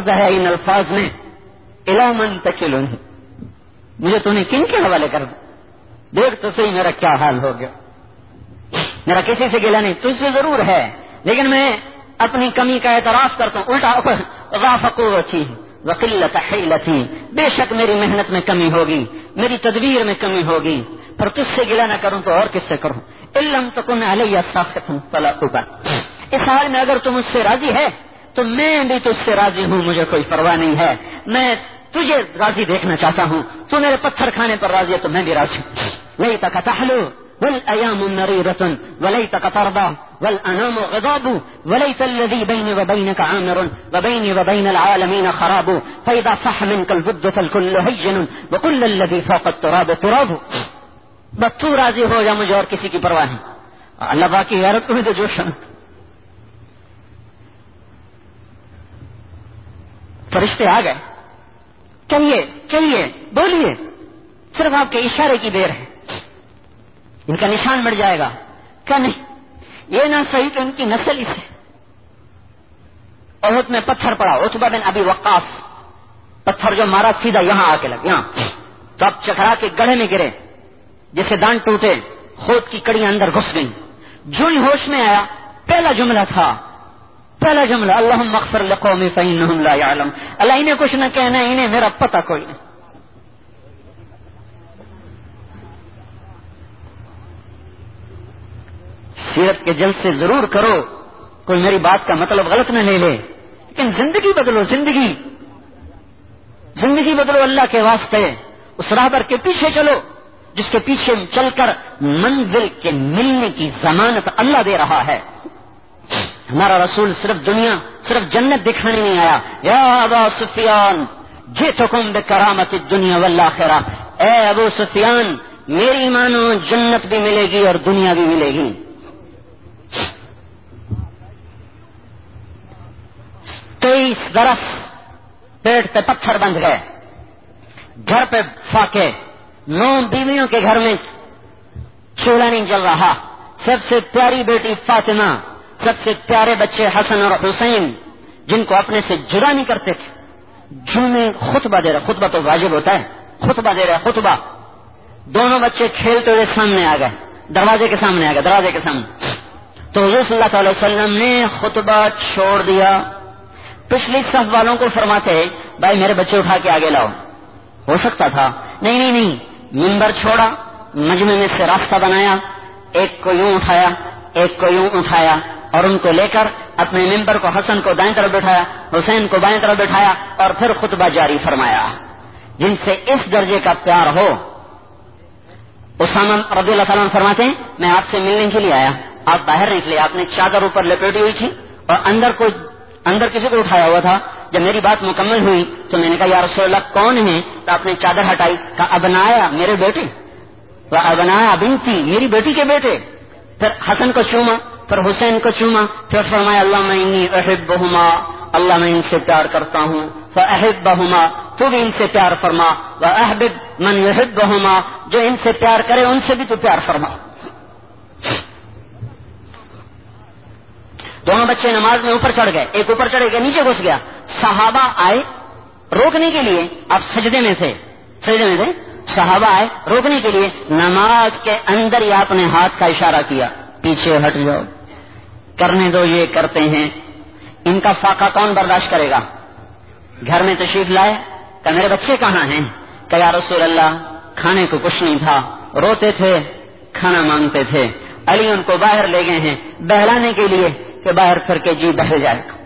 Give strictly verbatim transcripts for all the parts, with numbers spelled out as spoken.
عرض ہے ان الفاظ میں، الی من تکلنی، مجھے تو نے کن کے حوالے کر دیا؟ دیکھ تو صحیح میرا کیا حال ہو گیا. میرا کسی سے گلا نہیں، تجھ سے ضرور ہے، لیکن میں اپنی کمی کا اعتراف کرتا ہوں. الٹا ضعف قوتی وقلت حیلتی، بے شک میری محنت میں کمی ہوگی، میری تدبیر میں کمی ہوگی، پر تجھ سے گلا نہ کروں تو اور کس سے کروں؟ ان لم تکن علی ساخطا فلا ابال، اس حال میں اگر تم مجھ سے راضی ہے تو میں بھی تجھ سے راضی ہوں، مجھے کوئی پرواہ نہیں ہے، میں تجھے راضی دیکھنا چاہتا ہوں. تو میرے پتھر کھانے پر راضی ہے تو میں بھی راضی ہوں. لیتک تحلو والایام نریرۃ ولیتک ترضى والانام غضاب وليت الذي بيني وبينك عامر وبيني وبين العالمين خراب فاذا صح منك الود فالكل هين وكل الذي فوق التراب تراب. بس تو راضی ہو جا، مجھے اور کسی کی پرواہ نہیں. اللہ پاک کی غیرت کو بھی تو جوش ہے. فرشتے آ گئے، چلیے چلیے بولیے، صرف آپ کے اشارے کی دیر ہے، ان کا نشان مٹ جائے گا. کیا نہیں، یہ نہ صحیح کہ ان کی نسل ہی سے. احد میں پتھر پڑا، عتبہ بن ابی وقاص، پتھر جو مارا سیدھا یہاں آ کے لگ، یہاں تو اب چکرا کے گڑھے میں گرے، جیسے دان ٹوٹے، خود کی کڑیاں اندر گھس گئیں. جو ہی ہوش میں آیا، پہلا جملہ تھا، پہلا جملہ اللہم اغفر لقومی فإنہم لا یعلم، اللہ انہیں کچھ نہ کہنا، انہیں میرا پتہ کوئی نہیں. سیرت کے جلسے ضرور کرو، کوئی میری بات کا مطلب غلط نہ لے لے، لیکن زندگی بدلو، زندگی زندگی بدلو اللہ کے واسطے. اس راہبر کے پیچھے چلو جس کے پیچھے چل کر منزل کے ملنے کی ضمانت اللہ دے رہا ہے. ہمارا رسول صرف دنیا، صرف جنت دکھانے نہیں آیا. یا ابا سفیان جئتکم بکرامت الدنیا والآخرہ، اے ابو سفیان میری مانو، جنت بھی ملے گی اور دنیا بھی ملے گی. تیئیس برس پیٹ پہ پتھر بندھ گئے، گھر پہ فاقے، نو بیویوں کے گھر میں چولہا نہیں جل رہا. سب سے پیاری بیٹی فاطمہ، سب سے پیارے بچے حسن اور حسین، جن کو اپنے سے جدا نہیں کرتے تھے، جنہیں خطبہ دے رہا، خطبہ تو واجب ہوتا ہے، خطبہ دے رہا خطبہ. دونوں بچے کھیلتے ہوئے سامنے آ گئے، دروازے کے سامنے آ گئے، دروازے کے سامنے. تو حضور صلی اللہ علیہ وسلم نے خطبہ چھوڑ دیا. پچھلی صف والوں کو فرماتے بھائی میرے بچے اٹھا کے آگے لاؤ. ہو سکتا تھا، نہیں نہیں نہیں، منبر چھوڑا، مجمع میں سے راستہ بنایا، ایک کو یوں اٹھایا، ایک کو یوں اٹھایا، اور ان کو لے کر اپنے منبر کو، حسن کو دائیں طرف بٹھایا، حسین کو بائیں طرف بٹھایا، اور پھر خطبہ جاری فرمایا. جن سے اس درجے کا پیار ہو، اسامہ رضی اللہ تعالیٰ عنہ فرماتے ہیں میں آپ سے ملنے کے لیے آیا، آپ باہر نکلے، آپ نے چادر اوپر لپیٹی ہوئی تھی اور اندر کوئی اندر کسی کو اٹھایا ہوا تھا. جب میری بات مکمل ہوئی تو میں نے کہا یا رسول اللہ کون ہے؟ تو آپ نے چادر ہٹائی، کہا ابنایا میرے بیٹے، وہ ابنایا بنتی میری بیٹی کے بیٹے. پھر حسن کو چوما، پھر حسین کو چوما، پھر فرمایا اللہم انی احبہما، اللہ میں ان سے پیار کرتا ہوں، فاحبہما تو بھی ان سے پیار فرما، واحبب من یحبہما جو ان سے پیار کرے ان سے بھی تو پیار فرما. دونوں بچے نماز میں اوپر چڑھ گئے، ایک اوپر چڑھے گیا، نیچے گھس گیا. صحابہ آئے روکنے کے لیے، اب سجدے میں تھے، سجدے میں تھے صحابہ آئے روکنے کے لیے. نماز کے اندر ہی آپ نے ہاتھ کا اشارہ کیا، پیچھے ہٹ جاؤ، کرنے دو، یہ کرتے ہیں، ان کا فاقہ کون برداشت کرے گا؟ گھر میں تشریف لائے، کہ میرے بچے کہاں ہیں؟ کہ یا رسول اللہ کھانے کو کچھ نہیں تھا، روتے تھے، کھانا مانگتے تھے. علی ان کو باہر لے گئے ہیں بہلانے کے لیے کہ باہر کر کے جی بہل جائے گا.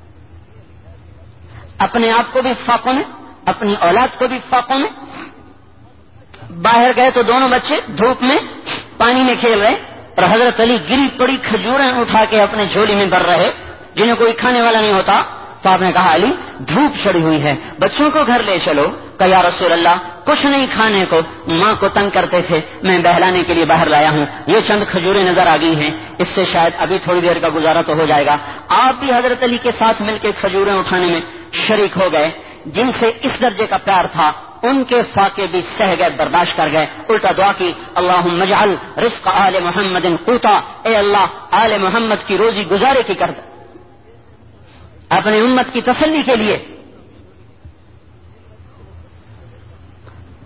اپنے آپ کو بھی فاقوں میں، اپنی اولاد کو بھی فاقوں میں. باہر گئے تو دونوں بچے دھوپ میں پانی میں کھیل رہے، اور حضرت علی گری پڑی کھجوریں اٹھا کے اپنے جھولی میں بھر رہے، جنہیں کوئی کھانے والا نہیں ہوتا. تو آپ نے کہا علی دھوپ چڑھی ہوئی ہے، بچوں کو گھر لے چلو. کہ یا رسول اللہ کچھ نہیں کھانے کو، ماں کو تنگ کرتے تھے، میں بہلانے کے لیے باہر لایا ہوں، یہ چند کھجوریں نظر آ گئی ہیں، اس سے شاید ابھی تھوڑی دیر کا گزارا تو ہو جائے گا. آپ بھی حضرت علی کے ساتھ مل کے کھجوریں اٹھانے میں شریک ہو گئے. جن سے اس درجے کا پیار تھا ان کے فاقے بھی سہ گئے، برداشت کر گئے. الٹا دعا کی اللہم اجعل رزق آل محمد قوتا، اے اللہ آل محمد کی روزی گزارے کی کر دے. اپنی امت کی تسلی کے لیے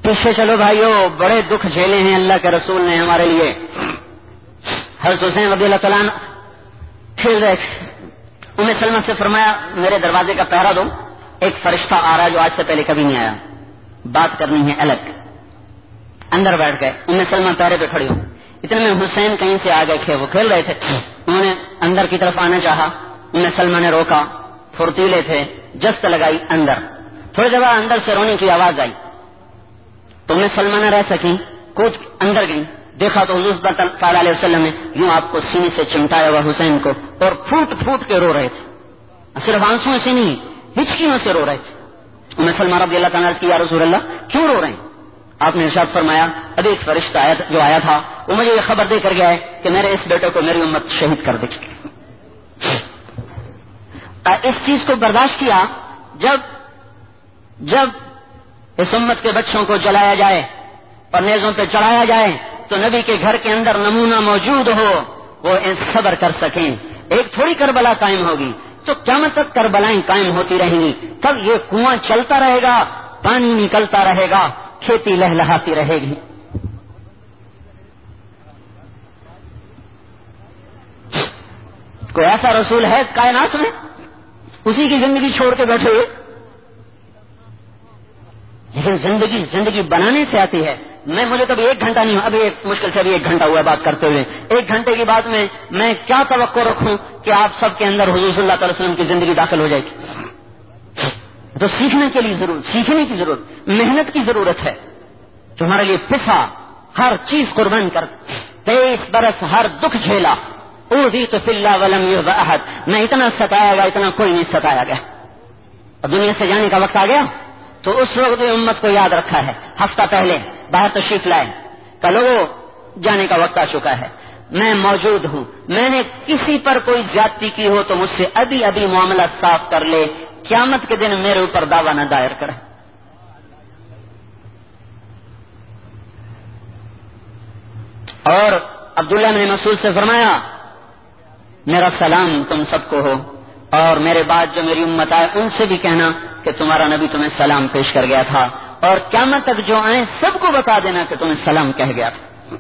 پیچھے چلو بھائیو، بڑے دکھ جھیلے ہیں اللہ کے رسول نے ہمارے لیے. حضرت حسین رضی اللہ تعالیٰ کھیل رہے تھے. ام سلمہ سے فرمایا میرے دروازے کا پہرا دو، ایک فرشتہ آ رہا ہے جو آج سے پہلے کبھی نہیں آیا، بات کرنی ہے الگ. اندر بیٹھ گئے. ام سلمہ پہرے پہ کھڑی ہو. اتنے میں حسین کہیں سے آ گئے تھے، وہ کھیل رہے تھے. انہوں نے اندر کی طرف آنا چاہا، ام سلمہ نے روکا. پھرتیلے تھے، جست لگائی اندر. تھوڑی دیر بعد اندر سے رونے کی آواز آئی تو ام سلمہ نہ رہ سکی، کود اندر گئی. دیکھا تو حضور صلی اللہ علیہ وسلم نے یوں آپ کو سینے سے چمٹایا ہوا حسین کو اور پھوٹ پھوٹ کے رو رہے تھے. صرف آنسوؤں سے نہیں، ہچکیوں سے رو رہے تھے. ام سلمہ رضی اللہ تعالیٰ کی یا رسول اللہ کیوں رو رہے ہیں؟ آپ نے ارشاد فرمایا ابھی ایک فرشتہ آیا جو آیا تھا وہ مجھے یہ خبر دے کر گیا ہے کہ میرے اس بیٹے کو میری امت شہید کر دے گی. اس چیز کو برداشت کیا. جب جب اس امت کے بچوں کو جلایا جائے اور نیزوں پہ چڑھایا جائے تو نبی کے گھر کے اندر نمونہ موجود ہو، وہ صبر کر سکیں. ایک تھوڑی کربلا قائم ہوگی تو قیامت تک کربلائیں قائم ہوتی رہیں گی. تب یہ کنواں چلتا رہے گا، پانی نکلتا رہے گا، کھیتی لہلہاتی رہے گی. کوئی ایسا رسول ہے کائنات میں اسی کی زندگی چھوڑ کے بیٹھے ہوئے؟ لیکن زندگی زندگی بنانے سے آتی ہے. میں مجھے کبھی ایک گھنٹہ نہیں، ابھی ایک مشکل سے ابھی ایک گھنٹہ ہوا بات کرتے ہوئے. ایک گھنٹے کی بات میں میں کیا توقع رکھوں کہ آپ سب کے اندر حضور صلی اللہ علیہ وسلم کی زندگی داخل ہو جائے گی؟ تو سیکھنے کے لیے ضرور سیکھنے کی ضرورت، محنت کی ضرورت ہے. تمہارے لیے پسا، ہر چیز قربان کر، تیئیس برس ہر دکھ جھیلا. اوذیت فی اللہ ولم یؤذ احد، میں اتنا ستایا گیا اتنا کوئی نہیں ستایا گیا. اور دنیا سے جانے کا وقت آ گیا تو اس وقت امت کو یاد رکھا ہے. ہفتہ پہلے باہر تشریف لائے، کل وہ جانے کا وقت آ چکا ہے. میں موجود ہوں. میں نے کسی پر کوئی زیادتی کی ہو تو مجھ سے ابھی ابھی معاملہ صاف کر لے، قیامت کے دن میرے اوپر دعویٰ نہ دائر کرے. اور عبداللہ بن مسعود سے فرمایا میرا سلام تم سب کو ہو، اور میرے بعد جو میری امت آئے ان سے بھی کہنا کہ تمہارا نبی تمہیں سلام پیش کر گیا تھا، اور قیامت تک جو آئے سب کو بتا دینا کہ تمہیں سلام کہہ گیا تھا.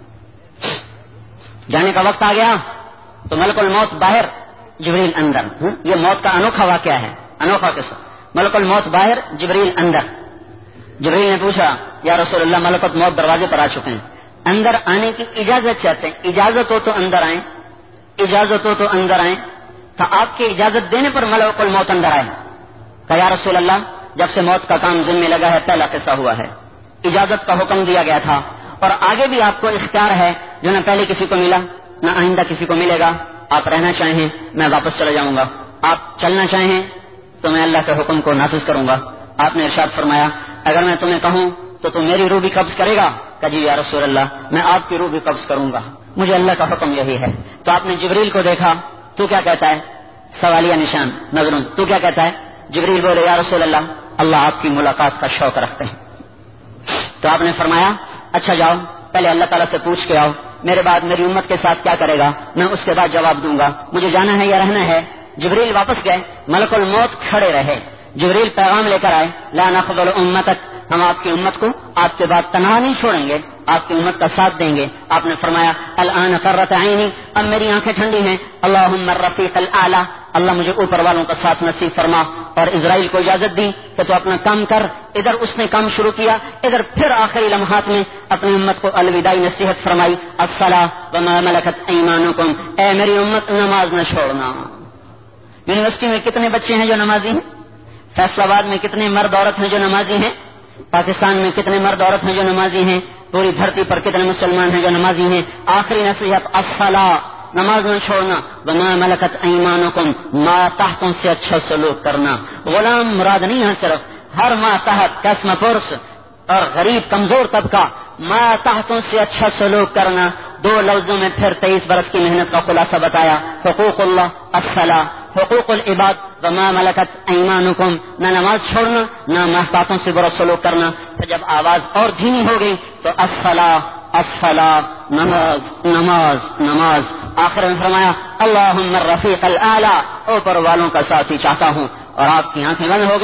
جانے کا وقت آ گیا تو ملک الموت باہر، جبریل اندر. یہ موت کا انوکھا واقعہ ہے، انوکھا قصہ. ملک الموت باہر، جبریل اندر. جبریل نے پوچھا یا رسول اللہ ملکت موت دروازے پر آ چکے ہیں، اندر آنے کی اجازت چاہتے ہیں، اجازت ہو تو اندر آئیں، اجازت ہو تو اندر آئیں. تو آپ کی اجازت دینے پر ملک الموت اندر آئے. کہ یا رسول اللہ جب سے موت کا کام ذمہ لگا ہے پہلا قصہ ہوا ہے، اجازت کا حکم دیا گیا تھا، اور آگے بھی آپ کو اختیار ہے جو نہ پہلے کسی کو ملا نہ آئندہ کسی کو ملے گا. آپ رہنا چاہیں میں واپس چلا جاؤں گا، آپ چلنا چاہیں تو میں اللہ کے حکم کو نافذ کروں گا. آپ نے ارشاد فرمایا اگر میں تمہیں کہوں تو تم میری روح بھی قبض کرے گا؟ کہ جی یا رسول اللہ میں آپ کی روح بھی قبض کروں گا، مجھے اللہ کا حکم یہی ہے. تو آپ نے جبریل کو دیکھا، تو کیا کہتا ہے؟ سوالیہ نشان نظروں. تو کیا کہتا ہے؟ جبریل بولے یا رسول اللہ اللہ آپ کی ملاقات کا شوق رکھتے ہیں. تو آپ نے فرمایا اچھا جاؤ پہلے اللہ تعالیٰ سے پوچھ کے آؤ، میرے بعد میری امت کے ساتھ کیا کرے گا میں اس کے بعد جواب دوں گا، مجھے جانا ہے یا رہنا ہے. جبریل واپس گئے، ملک الموت کھڑے رہے. جبریل پیغام لے کر آئے لا نقبل امتک، ہم آپ کی امت کو آپ کے بعد تنہا نہیں چھوڑیں گے، آپ کی امت کا ساتھ دیں گے. آپ نے فرمایا الان قرۃ عینی، اب میری آنکھیں ٹھنڈی ہیں. اللہم الرفیق الاعلی، اللہ مجھے اوپر والوں کا ساتھ نصیب فرما. اور اسرائیل کو اجازت دی کہ تو اپنا کام کر. ادھر اس نے کام شروع کیا، ادھر پھر آخری لمحات میں اپنی امت کو الوداعی نصیحت فرمائی الصلاۃ وما ملکت ایمانکم، اے میری امت نماز نہ چھوڑنا. یونیورسٹی میں کتنے بچے ہیں جو نمازی ہیں؟ فیصلہ آباد میں کتنے مرد عورت ہیں جو نمازی ہیں؟ پاکستان میں کتنے مرد عورت ہیں جو نمازی ہیں؟ پوری دھرتی پر کتنے مسلمان ہیں جو نمازی ہیں؟ آخری نصیحت الصلاۃ، نماز نہ چھوڑنا. وما ملکت ایمانکم، ماتحتوں سے اچھا سلوک کرنا. غلام مراد نہیں ہے صرف، ہر ماتحت قسم پرس اور غریب کمزور طبقہ، ماتحتوں سے اچھا سلوک کرنا. دو لفظوں میں پھر تیئیس برس کی محنت کا خلاصہ بتایا. حقوق اللہ الصلاۃ، حقوق العباد وما ملکت ایمانکم، نہ نماز چھوڑنا نہ محتاطوں سے برا سلوک کرنا. تو جب آواز اور دھیمی ہو گئی تو الصلاۃ الصلاۃ، نماز نماز نماز. آخر میں فرمایا اللہم الرفیق الاعلی، اوپر والوں کا ساتھی چاہتا ہوں. اور آپ کی آنکھیں بند ہو گئیں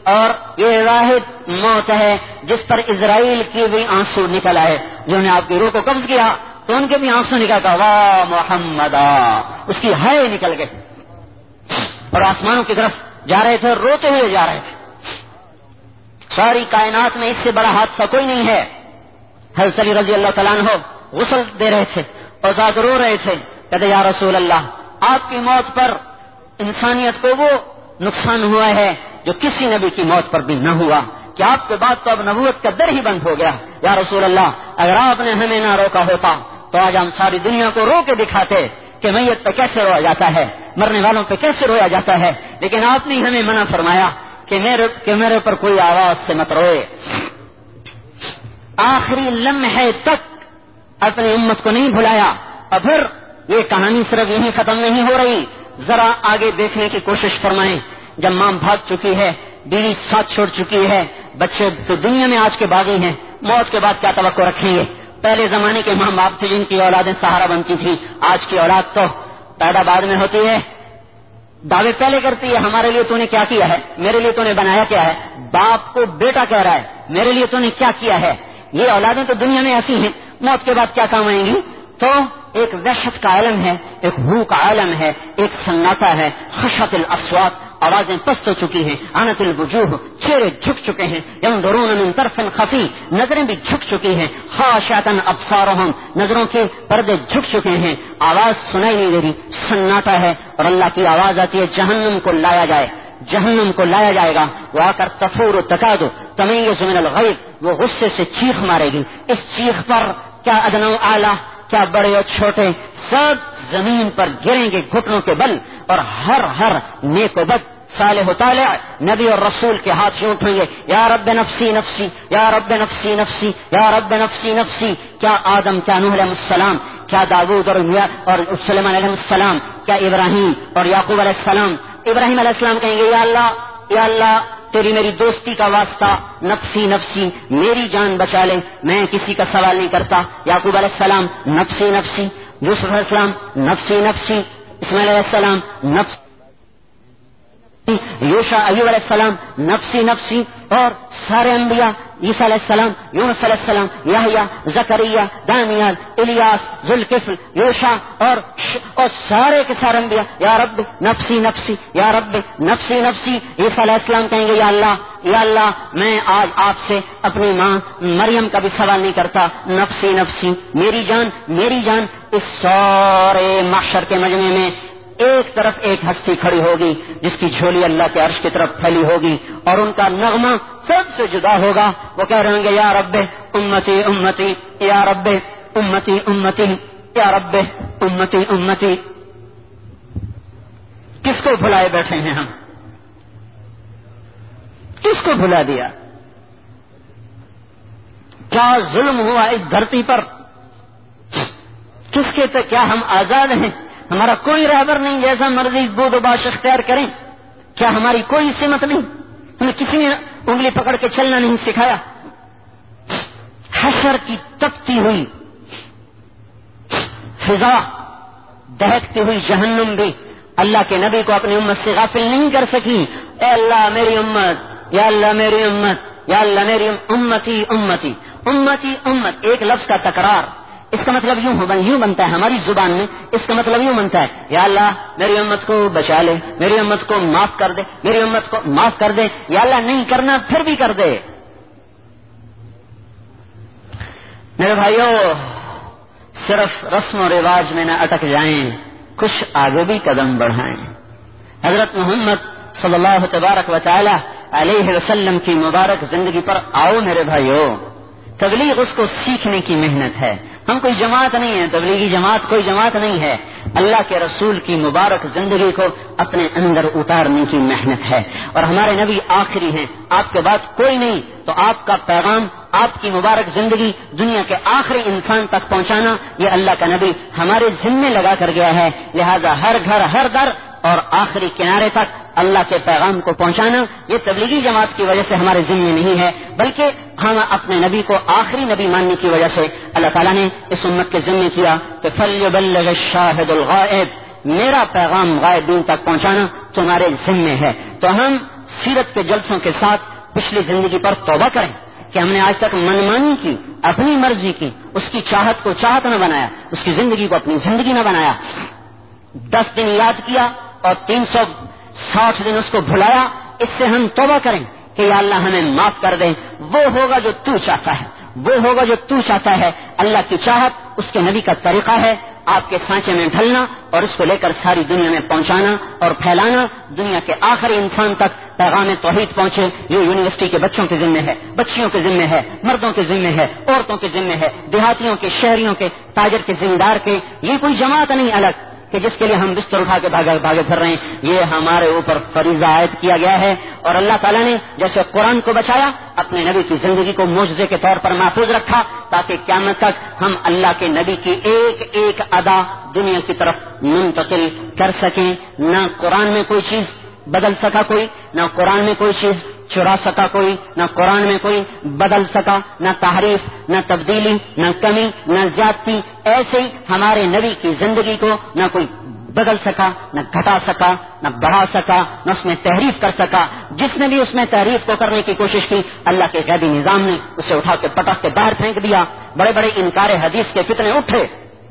اور یہ واحد موت ہے جس پر اسرائیل کی بھی آنسو نکل آئے. جنہوں نے آپ کی روح کو قبض کیا تو ان کے بھی آنسو نکل گا واہ محمد، اس کی ہائے نکل گئے اور آسمانوں کی طرف جا رہے تھے، روتے ہوئے جا رہے تھے. ساری کائنات میں اس سے بڑا حادثہ کوئی نہیں ہے. حضرت علی رضی اللہ تعالیٰ عنہ غسل دے رہے تھے اور ذات رو رہے تھے، کہتے یا رسول اللہ، آپ کی موت پر انسانیت کو وہ نقصان ہوا ہے جو کسی نبی کی موت پر بھی نہ ہوا، کہ آپ کے بعد تو اب نبوت کا در ہی بند ہو گیا. یا رسول اللہ، اگر آپ نے ہمیں نہ روکا ہوتا تو آج ہم ساری دنیا کو رو کے دکھاتے کہ میت پہ کیسے رویا جاتا ہے، مرنے والوں پہ کیسے رویا جاتا ہے، لیکن آپ نے ہمیں منع فرمایا کہ میرے کہ میرے پر کوئی آواز سے مت روئے. آخری لمحے تک اپنی امت کو نہیں بھلایا. اور پھر یہ کہانی صرف یہیں ختم نہیں ہو رہی، ذرا آگے دیکھنے کی کوشش فرمائیں. جب ماں بھاگ چکی ہے، بیوی ساتھ چھوڑ چکی ہے، بچے تو دنیا میں آج کے باغی ہیں، موت کے بعد کیا توقع رکھیں گے؟ پہلے زمانے کے ماں باپ تھے جن کی اولادیں سہارا بنتی تھی، آج کی اولاد تو پیدا بعد میں ہوتی ہے، دعوے پہلے کرتی ہے ہمارے لیے تو نے کیا کیا ہے، میرے لیے تو نے بنایا کیا ہے. باپ کو بیٹا کہہ رہا ہے میرے لیے تو نے کیا کیا ہے. یہ اولادیں تو دنیا میں ایسی ہیں، موت کے بعد کیا کام آئیں گی؟ تو ایک وحشت کا عالم ہے، ایک بھوک کا عالم ہے، ایک سناٹا ہے. خشعت الاصوات، آوازیں پست ہو چکی ہیں. عنت الوجوہ، چہرے جھک چکے ہیں. ينظرون من طرف خفی، نظریں بھی جھک چکی ہیں. خاشعۃ ابصارهم، نظروں کے پردے جھک چکے ہیں. آواز سنائی نہیں دے رہی، سناٹا ہے. اور اللہ کی آواز آتی ہے جہنم کو لایا جائے، جہنم کو لایا جائے گا. وہ آ کر تفور تکاد تمیز من الغیظ، وہ غصے سے چیخ مارے گی. اس چیخ پر کیا ادنا و اعلیٰ، کیا بڑے اور چھوٹے، سب زمین پر گریں گے گھٹنوں کے بل. اور ہر ہر نیک و بد، صالح و طالع، نبی اور رسول کے ہاتھ سے اٹھیں گے، یا رب نفسی نفسی، یا رب نفسی نفسی، یا رب نفسی نفسی. کیا آدم، کیا نوح علیہ السلام، کیا داؤد اور اور سلیمان علیہ السلام، کیا ابراہیم اور یعقوب علیہ السلام. ابراہیم علیہ السلام کہیں گے یا اللہ، یا اللہ تیری میری دوستی کا واسطہ، نفسی نفسی، میری جان بچا لے، میں کسی کا سوال نہیں کرتا. یعقوب علیہ السلام نفسی نفسی، یوسف علیہ السلام نفسی نفسی، اسماعیل علیہ السلام نفسی، یوشع ایوب علیہ السلام نفسی نفسی. اور سارے انبیاء، عیسیٰ علیہ السلام، یونس علیہ السلام، یحییٰ، زکریا، دانیال، الیاس، ذوالکفل، یوشع اور اور سارے کے سارے انبیاء یا رب نفسی نفسی، یا رب نفسی نفسی. عیسیٰ علیہ السلام کہیں گے یا اللہ، یا اللہ میں آج آپ سے اپنی ماں مریم کا بھی سوال نہیں کرتا، نفسی نفسی، میری جان میری جان. اس سارے محشر کے مجمع میں ایک طرف ایک ہستی کھڑی ہوگی جس کی جھولی اللہ کے عرش کی طرف پھیلی ہوگی اور ان کا نغمہ سب سے جدا ہوگا. وہ کہہ رہے ہوں گے یا رب امتی امتی، یا رب امتی امتی، یا رب امتی امتی. کس کو بھلائے بیٹھے ہیں ہم؟ کس کو بھلا دیا؟ کیا ظلم ہوا اس دھرتی پر؟ کس کے تک کیا ہم آزاد ہیں؟ ہمارا کوئی رہبر نہیں، جیسا مرضی بود و باش اختیار کریں. کیا ہماری کوئی سمت نہیں؟ ہمیں کسی نے انگلی پکڑ کے چلنا نہیں سکھایا. حشر کی تپتی ہوئی فضا، دہکتی ہوئی جہنم بھی اللہ کے نبی کو اپنی امت سے غافل نہیں کر سکی. اے اللہ میری امت، یا اللہ میری امت، یا اللہ میری امتی امتی امتی امت. ایک لفظ کا تکرار، اس کا مطلب یوں یوں بنتا ہے ہماری زبان میں، اس کا مطلب یوں بنتا ہے یا اللہ میری امت کو بچا لے، میری امت کو معاف کر دے، میری امت کو معاف کر دے. یا اللہ نہیں کرنا پھر بھی کر دے. میرے بھائیو، صرف رسم و رواج میں نہ اٹک جائیں، کچھ آگے بھی قدم بڑھائیں. حضرت محمد صلی اللہ تبارک و تعالی علیہ وسلم کی مبارک زندگی پر آؤ میرے بھائیو. تبلیغ اس کو سیکھنے کی محنت ہے. ہم کوئی جماعت نہیں ہے، تبلیغی جماعت کوئی جماعت نہیں ہے. اللہ کے رسول کی مبارک زندگی کو اپنے اندر اتارنے کی محنت ہے. اور ہمارے نبی آخری ہیں، آپ کے بعد کوئی نہیں. تو آپ کا پیغام، آپ کی مبارک زندگی دنیا کے آخری انسان تک پہنچانا، یہ اللہ کا نبی ہمارے ذمے لگا کر گیا ہے. لہذا ہر گھر، ہر در اور آخری کنارے تک اللہ کے پیغام کو پہنچانا یہ تبلیغی جماعت کی وجہ سے ہمارے ذمے نہیں ہے، بلکہ ہم اپنے نبی کو آخری نبی ماننے کی وجہ سے اللہ تعالیٰ نے اس امت کے ذمے کیا کہ فَلْيُبَلِّغِ الشَّاهِدُ الْغَائِبُ، میرا پیغام غائبین تک پہنچانا تمہارے ذمے ہے. تو ہم سیرت کے جلسوں کے ساتھ پچھلی زندگی پر توبہ کریں کہ ہم نے آج تک منمانی کی، اپنی مرضی کی، اس کی چاہت کو چاہت نہ بنایا، اس کی زندگی کو اپنی زندگی نہ بنایا. دس دن یاد کیا اور تین سو ساٹھ دن اس کو بھلایا. اس سے ہم توبہ کریں کہ یا اللہ ہمیں معاف کر دے. وہ ہوگا جو تو چاہتا ہے، وہ ہوگا جو تو چاہتا ہے. اللہ کی چاہت اس کے نبی کا طریقہ ہے، آپ کے سانچے میں ڈھلنا اور اس کو لے کر ساری دنیا میں پہنچانا اور پھیلانا. دنیا کے آخری انسان تک پیغام توحید پہنچے. یہ یونیورسٹی کے بچوں کے ذمہ ہے، بچیوں کے ذمہ ہے، مردوں کے ذمہ ہے، عورتوں کے ذمہ ہے، دیہاتیوں کے، شہریوں کے، تاجر کے، زمیندار کے. یہ کوئی جماعت نہیں الگ کہ جس کے لیے ہم بستر اٹھا کے بھاگے بھاگے پھر رہے ہیں. یہ ہمارے اوپر فریضہ عائد کیا گیا ہے. اور اللہ تعالیٰ نے جیسے قرآن کو بچایا، اپنے نبی کی زندگی کو معجزے کے طور پر محفوظ رکھا تاکہ قیامت تک ہم اللہ کے نبی کی ایک ایک ادا دنیا کی طرف منتقل کر سکیں. نہ قرآن میں کوئی چیز بدل سکا کوئی، نہ قرآن میں کوئی چیز چرا سکا کوئی، نہ قرآن میں کوئی بدل سکا، نہ تحریف، نہ تبدیلی، نہ کمی، نہ زیادتی. ایسے ہی ہمارے نبی کی زندگی کو نہ کوئی بدل سکا، نہ گھٹا سکا، نہ بڑھا سکا، نہ اس میں تحریف کر سکا. جس نے بھی اس میں تحریف کو کرنے کی کوشش کی، اللہ کے غیبی نظام نے اسے اٹھا کے پٹک کے باہر پھینک دیا. بڑے بڑے انکار حدیث کے فتنے اٹھے.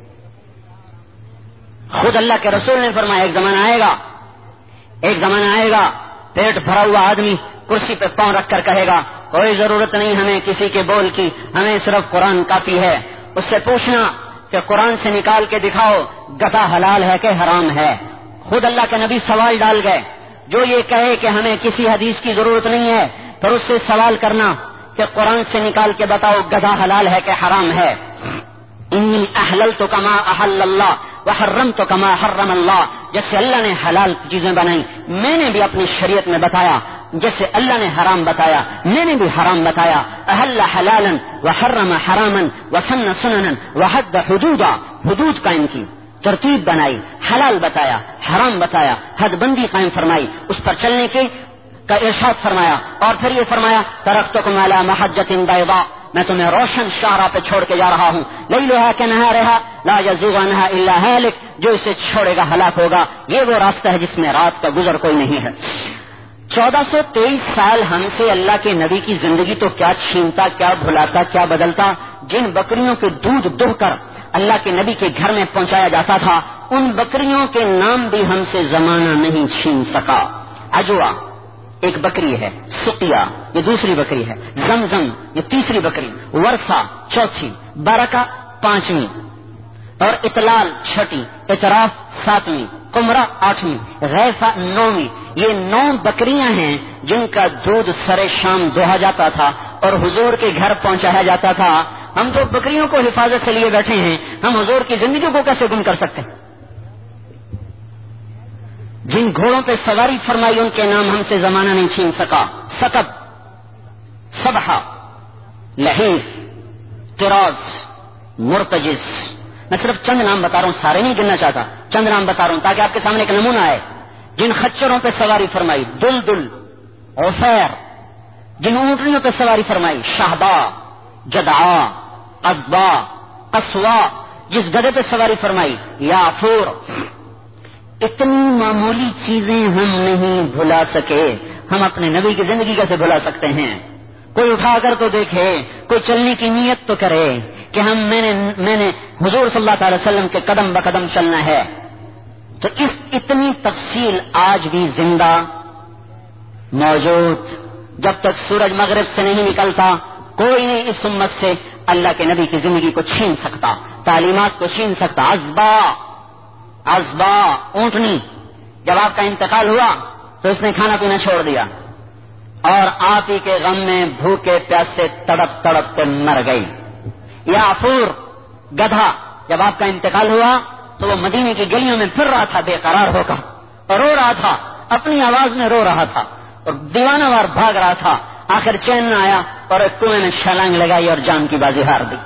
خود اللہ کے رسول نے فرمایا ایک زمانہ آئے گا، ایک زمانہ آئے گا پیٹ بھرا ہوا آدمی کرسی پہ پاؤں رکھ کر کہے گا کوئی ضرورت نہیں ہمیں کسی کے بول کی، ہمیں صرف قرآن کافی ہے. اس سے پوچھنا کہ قرآن سے نکال کے دکھاؤ گدھا حلال ہے کہ حرام ہے. خود اللہ کے نبی سوال ڈال گئے. جو یہ کہے کہ ہمیں کسی حدیث کی ضرورت نہیں ہے، پھر اس سے سوال کرنا کہ قرآن سے نکال کے بتاؤ گدھا حلال ہے کہ حرام ہے. انی احللت کما احل اللہ وحرمت کما حرم اللہ. جیسے اللہ نے حلال چیزیں بنائی میں نے بھی اپنی شریعت میں بتایا، جیسے اللہ نے حرام بتایا میں نے بھی حرام بتایا. احل حلالا وحرم حراما وسن سننا وحد حدودا. حدود قائم کی، ترتیب بنائی، حلال بتایا، حرام بتایا، حد بندی قائم فرمائی، اس پر چلنے کے کا ارشاد فرمایا. اور پھر یہ فرمایا ترکتکم علی محجۃ بیضاء، میں تمہیں روشن شاہراہ پہ چھوڑ کے جا رہا ہوں. لیلھا کنہارھا لا یزیغ عنھا الا ہالک. جو اسے چھوڑے گا ہلاک ہوگا. یہ وہ راستہ ہے جس میں رات کا گزر کوئی نہیں ہے. چودہ سو تیئیس سال ہم سے اللہ کے نبی کی زندگی تو کیا چھینتا، کیا بھلاتا، کیا بدلتا. جن بکریوں کے دودھ دہ کر اللہ کے نبی کے گھر میں پہنچایا جاتا تھا، ان بکریوں کے نام بھی ہم سے زمانہ نہیں چھین سکا. اجوا ایک بکری ہے، سقیا یہ دوسری بکری ہے، زمزم یہ تیسری بکری، ورثہ چوتھی، برکہ پانچویں، اور اطلال چھٹی، اطراف ساتویں، قمرہ آٹھویں، غیثہ نویں. یہ نو بکریاں ہیں جن کا دودھ سر شام دوہا جاتا تھا اور حضور کے گھر پہنچایا جاتا تھا. ہم تو بکریوں کو حفاظت سے لیے بیٹھے ہیں، ہم حضور کی زندگی کو کیسے گم کر سکتے ہیں؟ جن گھوڑوں پہ سواری فرمائی ان کے نام ہم سے زمانہ نہیں چھین سکا. سکب، سبحہ، لحیف، طراز، مرتجز. میں صرف چند نام بتا رہا ہوں، سارے نہیں گننا چاہتا، چند نام بتا رہا ہوں تاکہ آپ کے سامنے ایک نمونہ آئے. جن خچروں پہ سواری فرمائی دل دل، عفیر. جن اونٹنیوں پہ سواری فرمائی شہبا، جدعا، ادبا، قصوا. جس گدھے پہ سواری فرمائی یافور. اتنی معمولی چیزیں ہم نہیں بھلا سکے، ہم اپنے نبی کی زندگی کیسے بھلا سکتے ہیں؟ کوئی اٹھا کر تو دیکھے، کوئی چلنے کی نیت تو کرے کہ ہم میں نے میں نے حضور صلی اللہ تعالی وسلم کے قدم بقدم چلنا ہے. تو اس اتنی تفصیل آج بھی زندہ موجود. جب تک سورج مغرب سے نہیں نکلتا کوئی نہیں اس امت سے اللہ کے نبی کی زندگی کو چھین سکتا، تعلیمات کو چھین سکتا. ازبا ازبا اونٹنی، جب آپ کا انتقال ہوا تو اس نے کھانا پینا چھوڑ دیا اور آپ ہی کے غم میں بھوکے پیاسے تڑپ تڑپ کے مر گئی. یافور گدھا، جب آپ کا انتقال ہوا تو وہ مدینے کی گلیوں میں پھر رہا تھا بے قرار ہو کر اور رو رہا تھا، اپنی آواز میں رو رہا تھا اور دیوانہ وار بھاگ رہا تھا. آخر چین نہ آیا اور ایک کنویں میں چھلانگ لگائی اور جان کی بازی ہار دی.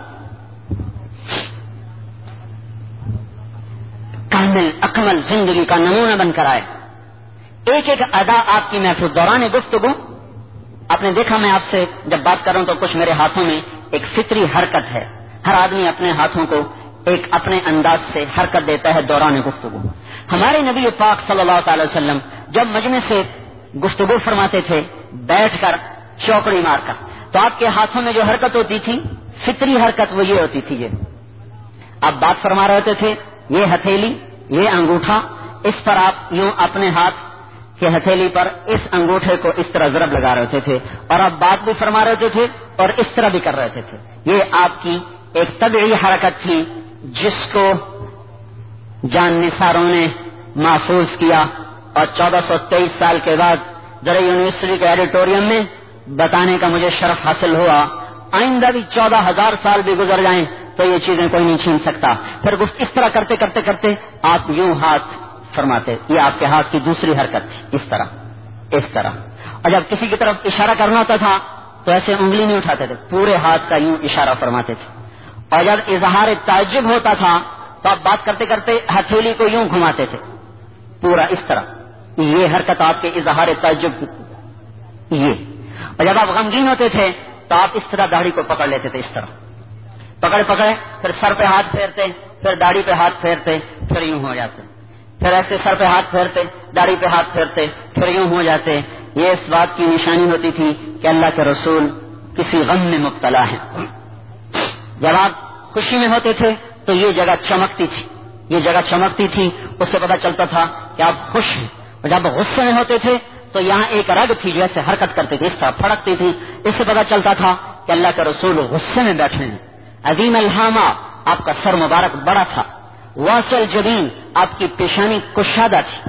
کامل اکمل زندگی کا نمونہ بن کر آئے. ایک ایک ادا آپ کی محفوظ. دوران گفتگو آپ نے دیکھا میں آپ سے جب بات کر رہا ہوں تو کچھ میرے ہاتھوں میں ایک فطری حرکت ہے. ہر آدمی اپنے ہاتھوں کو ایک اپنے انداز سے حرکت دیتا ہے دوران گفتگو. ہمارے نبی پاک صلی اللہ تعالی وسلم جب مجمع سے گفتگو فرماتے تھے بیٹھ کر چوکڑی مار کر، تو آپ کے ہاتھوں میں جو حرکت ہوتی تھی فطری حرکت وہ یہ ہوتی تھی، یہ آپ بات فرما رہے ہوتے تھے، یہ ہتھیلی یہ انگوٹھا، اس پر آپ یوں اپنے ہاتھ کہ ہتھیلی پر اس انگوٹھے کو اس طرح ضرب لگا رہے ہوتے تھے، اور آپ بات بھی فرما رہے تھے اور اس طرح بھی کر رہے تھے. یہ آپ کی ایک طبعی حرکت تھی جس کو جان نثاروں نے محفوظ کیا، اور چودہ سو تیئیس سال کے بعد ذرا یونیورسٹی کے ایڈیٹوریم میں بتانے کا مجھے شرف حاصل ہوا. آئندہ بھی چودہ ہزار سال بھی گزر جائیں تو یہ چیزیں کوئی نہیں چھین سکتا. پھر گفت اس طرح کرتے کرتے کرتے آپ یوں ہاتھ فرماتے، یہ آپ کے ہاتھ کی دوسری حرکت تھی، اس طرح اس طرح. اور جب کسی کی طرف اشارہ کرنا ہوتا تھا تو ایسے انگلی نہیں اٹھاتے تھے، پورے ہاتھ کا یوں اشارہ فرماتے تھے. اور جب اظہار تعجب ہوتا تھا تو آپ بات کرتے کرتے ہتھیلی کو یوں گھماتے تھے، پورا اس طرح. یہ حرکت آپ کے اظہار تعجب کی. یہ اور جب آپ غمگین ہوتے تھے تو آپ اس طرح داڑھی کو پکڑ لیتے تھے، اس طرح پکڑے پکڑے پھر سر پہ ہاتھ پھیرتے، پھر داڑھی پہ ہاتھ پھیرتے، پھر یوں ہو جاتے، پھر ایسے سر پہ ہاتھ پھیرتے، داڑھی پہ ہاتھ پھیرتے، پھر یوں ہو جاتے. یہ اس بات کی نشانی ہوتی تھی کہ اللہ کے رسول کسی غم میں مبتلا ہیں. جب آپ خوشی میں ہوتے تھے تو یہ جگہ چمکتی تھی، یہ جگہ چمکتی تھی، اس سے پتا چلتا تھا کہ آپ خوش ہیں. اور جب غصے میں ہوتے تھے تو یہاں ایک رگ تھی جو ایسے حرکت کرتی تھی، اس طرح پھڑکتی تھی، اس سے پتا چلتا تھا کہ اللہ کے رسول غصے میں بیٹھے ہیں. عظیم الہامہ آپ کا سر مبارک بڑا تھا، واسل جبین آپ کی پیشانی کشادہ تھی،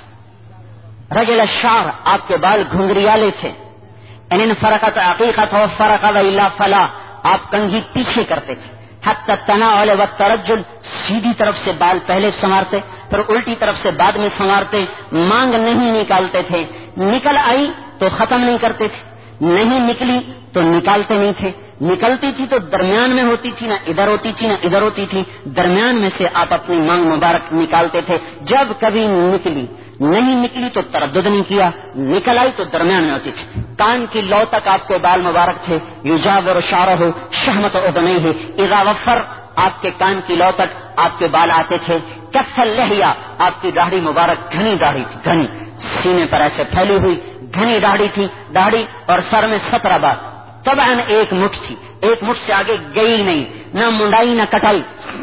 رجل الشعر آپ کے بال گھنگریالے تھے. ان فرقت عقیقت و فرق الا فلا آپ کنگھی پیچھے کرتے تھے. حتی التناول والترجل سیدھی طرف سے بال پہلے سنوارتے، پھر الٹی طرف سے بعد میں سنوارتے. مانگ نہیں نکالتے تھے، نکل آئی تو ختم نہیں کرتے تھے، نہیں نکلی تو نکالتے نہیں تھے. نکلتی تھی تو درمیان میں ہوتی تھی، نہ ادھر ہوتی تھی نہ ادھر ہوتی تھی، درمیان میں سے آپ اپنی مانگ مبارک نکالتے تھے. جب کبھی نکلی نہیں نکلی تو تردد نہیں کیا، نکل آئی تو درمیان میں ہوتی تھی. کان کی لو تک آپ کے بال مبارک تھے. یجاور شعرہ شہمت اذنیہ اذا وفر آپ کے کان کی لو تک آپ کے بال آتے تھے. کف اللحیہ آپ کی داڑھی مبارک گھنی داڑھی تھی، گھنی سینے پر ایسے پھیلی ہوئی گھنی داڑھی تھی. داڑھی اور سر میں سترہ بال، طبعاً ایک مٹھ تھی، ایک مٹھ سے آگے گئی نہیں، نہ منڈائی نہ کٹائی.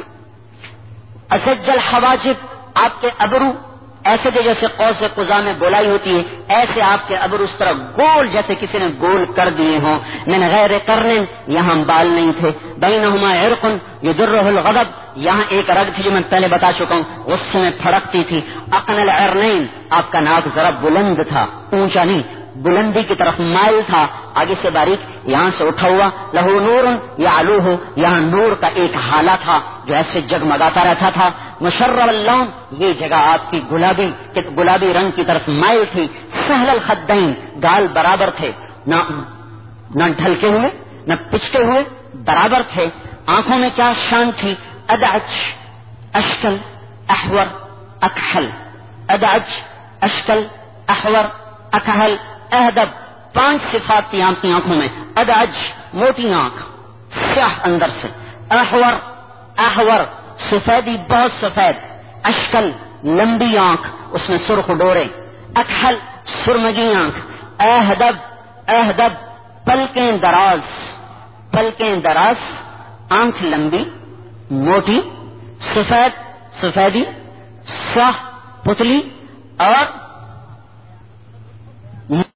اسجل حواجب آپ کے ابرو ایسے تھے جیسے قوس قزح میں گولائی ہوتی ہے، ایسے آپ کے ابرو اس طرح گول جیسے کسی نے گول کر دیے ہوں. من غیر قرن یہاں بال نہیں تھے. بینہما عرق یدرہ الغضب یہاں ایک رگ تھی جو میں پہلے بتا چکا ہوں، غصے میں پھڑکتی تھی. اقن العرنین آپ کا ناک ذرا بلند تھا، اونچا نہیں، بلندی کی طرف مائل تھا، آگے سے باریک، یہاں سے اٹھا ہوا. لہو نور یعلوہ یہاں نور کا ایک حالہ تھا جو ایسے جگمگاتا رہتا تھا. مشرب اللون یہ جگہ آپ کی گلابی گلابی رنگ کی طرف مائل تھی. سہل الخدین گال برابر تھے، نہ نہ ڈھلکے ہوئے نہ پچکے ہوئے، برابر تھے. آنکھوں میں کیا شان تھی. ادعج اشکل احور اکحل، ادعج اشکل احور اکحل اہدب پانچ صفات تھی آپ کی آنکھوں میں. ادعج موٹی آنکھ سیاہ اندر سے، احور احور سفیدی بہت سفید، اشکل لمبی آنکھ اس میں سرخ ڈورے، اکحل سرمگی آنکھ، اہدب اہدب پلکیں دراز، پلکیں دراز آنکھ لمبی موٹی سفید سفیدی سیاہ پتلی اور